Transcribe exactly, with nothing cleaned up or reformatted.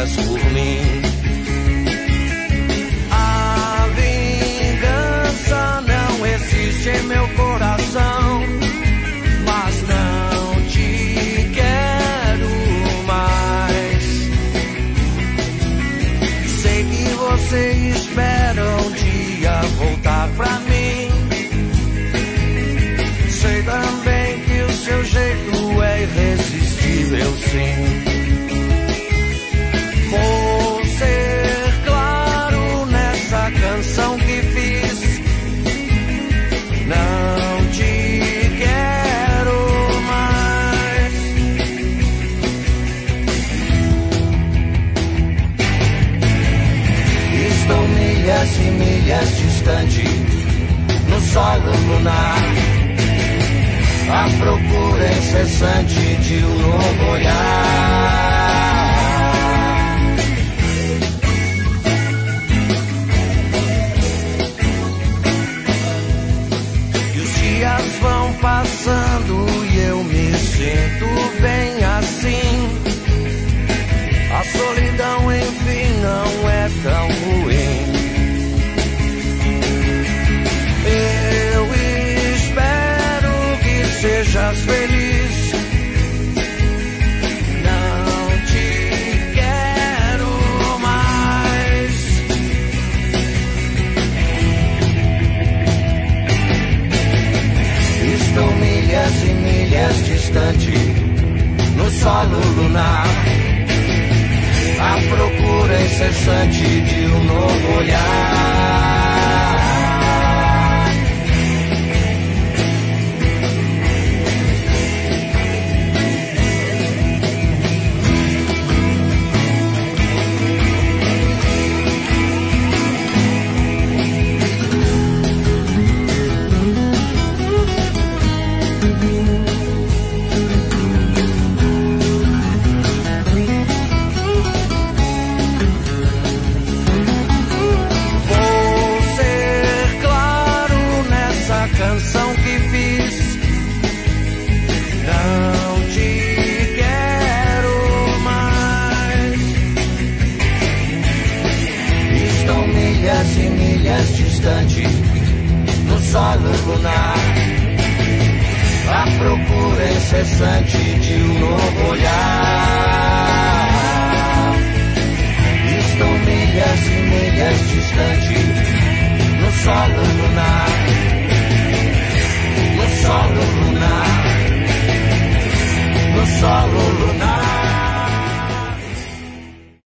milhas por mim. A vingança não existe em meu coração, mas não te quero mais. Sei que você espera um dia voltar pra mim. Sei também que o seu jeito é irresistível, sim. Vou ser claro nessa canção que fiz. Não te quero mais. Estou milhas e milhas distante no solo lunar, à procura incessante de um novo olhar. E os dias vão passando e eu me sinto bem assim. A solidão, enfim, não é tão ruim. Eu sejas feliz. Não te quero mais. Estou milhas e milhas distante no solo lunar, à procura incessante de um novo olhar. Canção que fiz. Não te quero mais. Estou milhas e milhas distante no solo lunar, à procura incessante de um novo olhar. Estou milhas e milhas distante no solo lunar,